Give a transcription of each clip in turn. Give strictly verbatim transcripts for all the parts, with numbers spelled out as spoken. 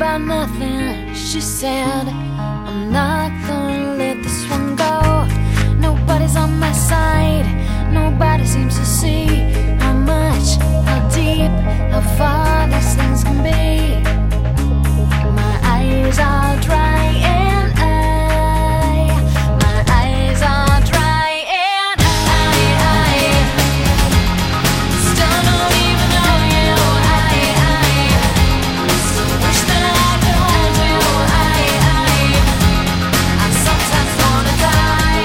about nothing, she said. I'm not gonna let this one go. Nobody's on my side, nobody seems to see how much, how deep, how far these things can be. My eyes are dry and I, my eyes are dry and I, I still don't even know you. I, I still wish that I knew you. I, I, I sometimes wanna die.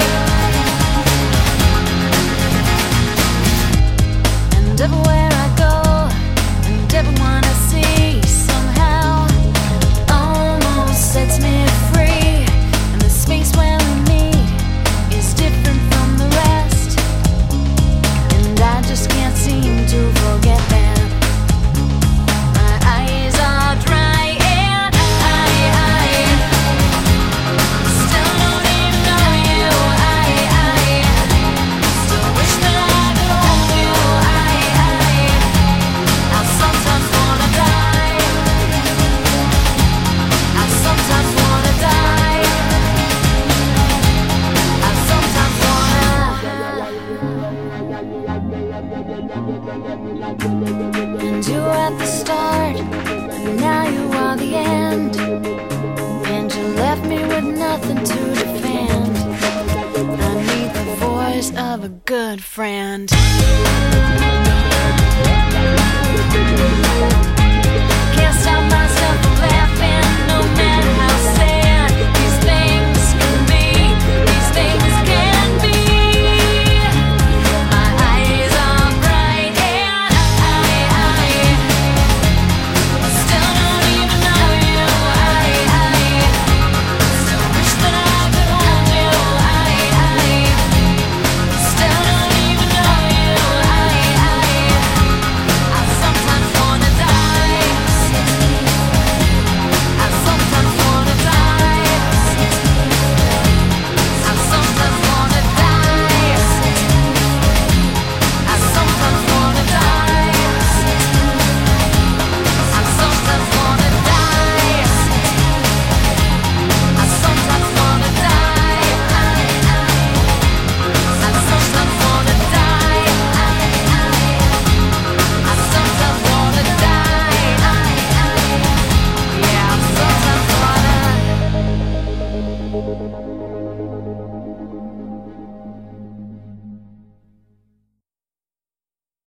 And everywhere I go, and everyone I see somehow almost sets me free. And the space when we meet is different from the rest, and I just can't seem to forget that. My eyes are dry and I, I still don't even know you. I, I still wish that I knew you. I, I I sometimes wanna die. I sometimes wanna die. I sometimes wanna. And you were at the start, and now you are the end. And you left me with nothing to defend. I need the voice of a good friend.